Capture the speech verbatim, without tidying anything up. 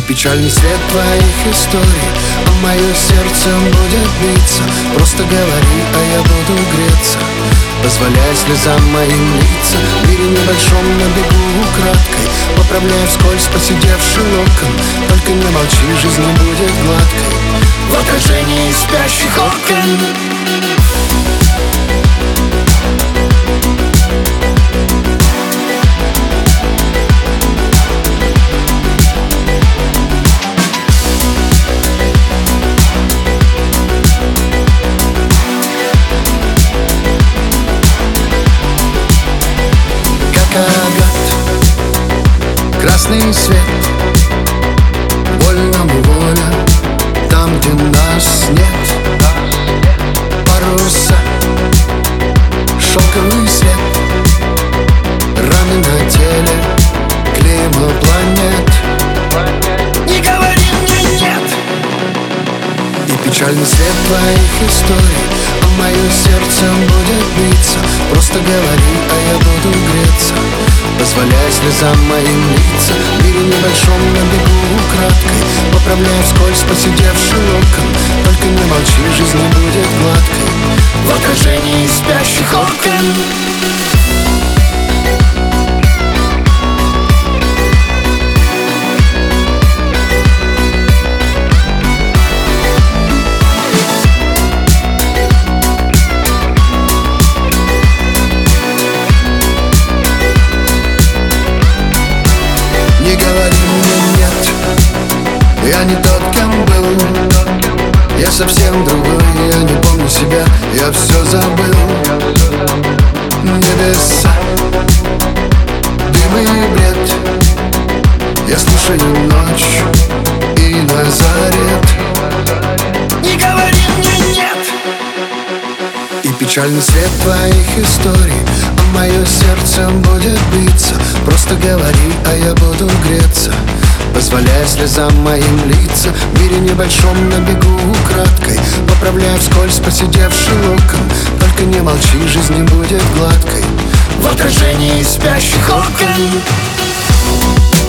печальный свет твоих историй, а мое сердце будет биться. Просто говори, а я буду греться, позволяя слезам моим литься. В мире небольшом на бегу украдкой, поправляя вскользь посидевший локон. Только не молчи, жизнь не будет гладкой в отражении спящих окон. Красный свет, вольному воля, там, где нас нет. Паруса, шелковый свет, раны на теле, клейма планет. Не говори мне нет. И печальный свет твоих историй, а мое сердце будет биться. Просто говори, а я буду греться, позволяя слезам моим литься. В мире небольшом на бегу украдкой, поправляя вскользь посидевший локон. Только не молчи, жизнь не будет гладкой в отражении спящих окон. Я не тот, кем был, я совсем другой. Я не помню себя, я все забыл. Небеса, дым и бред, я слушаю ночь и Назарет. Не говори мне нет. И печальный свет твоих историй, а мое сердце будет биться. Просто говори, а я буду греться, позволяя слезам моим литься. В мире небольшом на бегу украдкой, поправляя вскользь посидевший локон. Только не молчи, жизнь не будет гладкой в отражении спящих окон.